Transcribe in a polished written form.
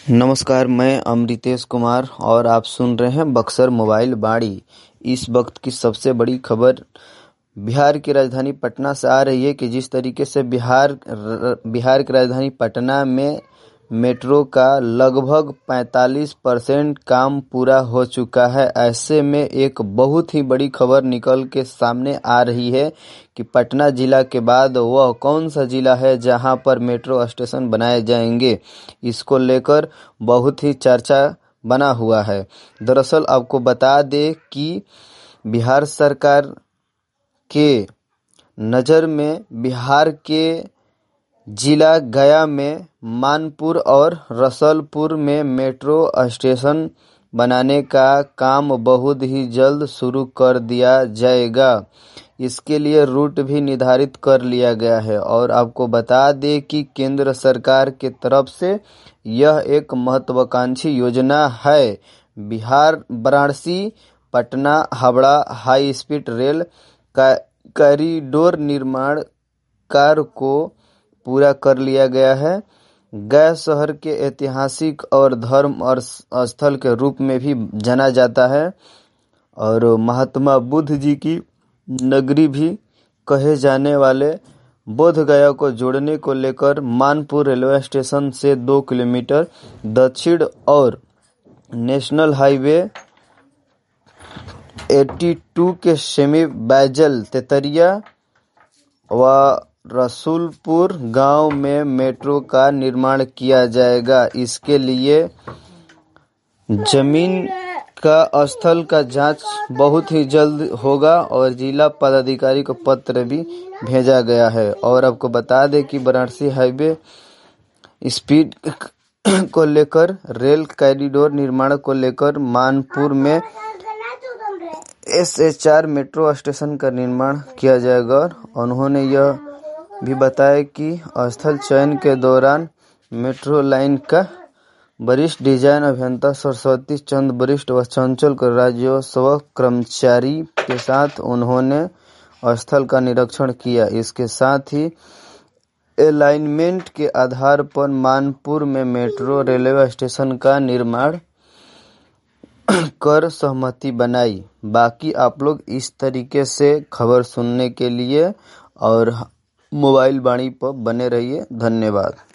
नमस्कार, मैं अमृतेश कुमार और आप सुन रहे हैं बक्सर मोबाइल बाड़ी। इस वक्त की सबसे बड़ी खबर बिहार की राजधानी पटना से आ रही है कि जिस तरीके से बिहार की राजधानी पटना में मेट्रो का लगभग 45% काम पूरा हो चुका है। ऐसे में एक बहुत ही बड़ी खबर निकल के सामने आ रही है कि पटना जिला के बाद वह कौन सा जिला है जहां पर मेट्रो स्टेशन बनाए जाएंगे। इसको लेकर बहुत ही चर्चा बना हुआ है। दरअसल आपको बता दें कि बिहार सरकार के नज़र में बिहार के जिला गया में मानपुर और रसलपुर में मेट्रो स्टेशन बनाने का काम बहुत ही जल्द शुरू कर दिया जाएगा। इसके लिए रूट भी निर्धारित कर लिया गया है और आपको बता दें कि केंद्र सरकार के तरफ से यह एक महत्वाकांक्षी योजना है। Bihar Varanasi Patna Howrah high speed rail का कॉरिडोर निर्माण कार्य को पूरा कर लिया गया है। गया शहर के ऐतिहासिक और धर्म और स्थल के रूप में भी जाना जाता है और महात्मा बुद्ध जी की नगरी भी कहे जाने वाले बोध गया को जोड़ने को लेकर मानपुर रेलवे स्टेशन से 2 किलोमीटर दक्षिण और नेशनल हाईवे 82 के सेमी बैजल तेतरिया व रसूलपुर गांव में मेट्रो का निर्माण किया जाएगा। इसके लिए जमीन का स्थल का जांच बहुत ही जल्द होगा और जिला पदाधिकारी को पत्र भी भेजा गया है। और आपको बता दें कि वाराणसी हाईवे स्पीड को लेकर रेल कॉरिडोर निर्माण को लेकर मानपुर में SH4 मेट्रो स्टेशन का निर्माण किया जाएगा। उन्होंने यह भी बताया कि स्थल चयन के दौरान मेट्रो लाइन का वरिष्ठ डिजाइन अभियंता सरस्वती चंद्र वरिष्ठ व चंचल राजस्व कर्मचारी के साथ उन्होंने स्थल का निरीक्षण किया। इसके साथ ही अलाइनमेंट के आधार पर मानपुर में मेट्रो रेलवे स्टेशन का निर्माण कर सहमति बनाई। बाकी आप लोग इस तरीके से खबर सुनने के लिए और मोबाइल बाणी पर बने रहिए। धन्यवाद।